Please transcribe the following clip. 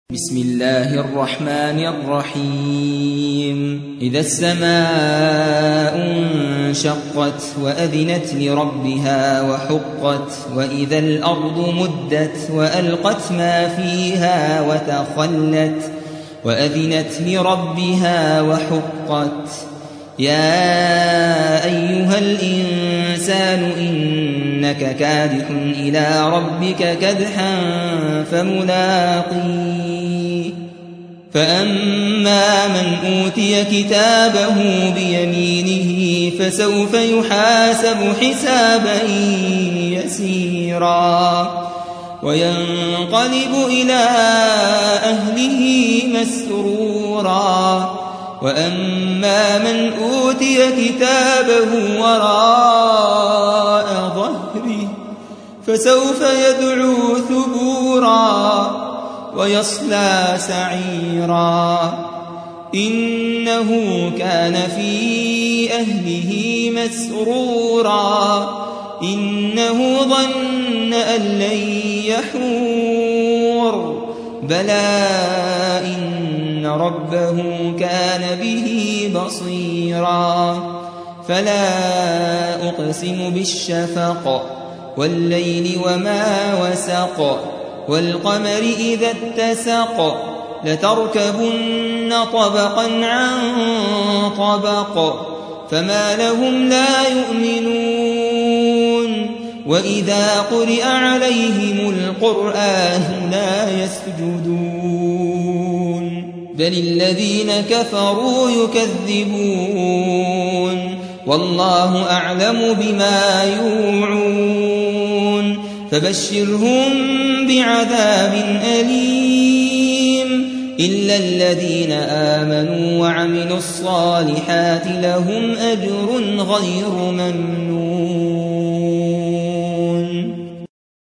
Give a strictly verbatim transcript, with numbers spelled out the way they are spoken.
بسم الله الرحمن الرحيم إذا السماء انشقت وأذنت لربها وحقت وإذا الأرض مدت وألقت ما فيها وتخلت وأذنت لربها وحقت يا أيها الإنسان إنك كادح إلى ربك كدحا فملاقيه فأما من أوتي كتابه بيمينه فسوف يحاسب حسابا يسيرا وينقلب إلى أهله مسرورا وأما من أوتي كتابه وراء ظهره فسوف يدعو ثبورا ويصلى سعيرا إنه كان في أهله مسرورا إنه ظن أن لن يحور بلى إن ربه كان به بصيرا فلا أقسم بالشفق والليل وما وسق والقمر إذا اتسق لتركبن طبقا عن طبق فما لهم لا يؤمنون وإذا قرئ عليهم القرآن لا يسجدون بل الذين كفروا يكذبون والله أعلم بما يوعون فبشرهم بعذاب أليم إلا الذين آمنوا وعملوا الصالحات لهم أجر غير ممنون.